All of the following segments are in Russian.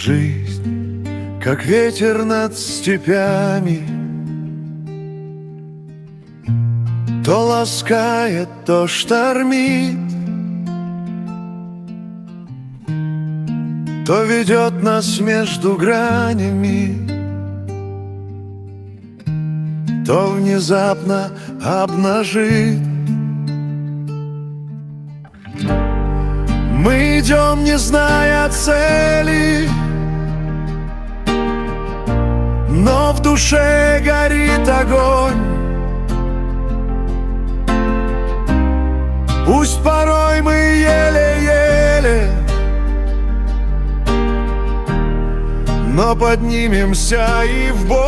Жизнь, как ветер над степями, то ласкает, то штормит, то ведет нас между гранями, то внезапно обнажит. Мы идем, не зная цели, но в душе горит огонь. Пусть порой мы еле-еле, но поднимемся и в бой.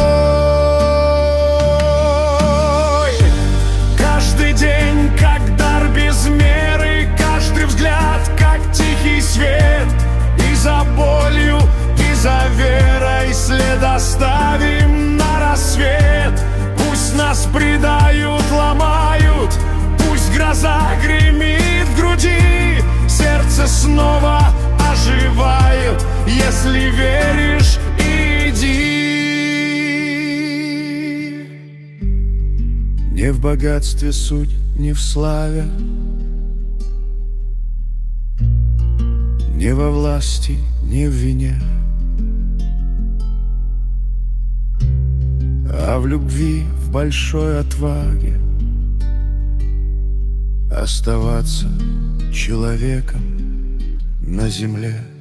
Каждый день, как дар без меры, каждый взгляд, как тихий свет. И за болью, и за верой след оставим на рассвет. Пусть нас предают, ломают, пусть гроза гремит в груди, сердце снова оживает. Если веришь, иди. Не в богатстве суть, не в славе, не во власти, не в вине, а в любви, в большой отваге оставаться человеком на земле.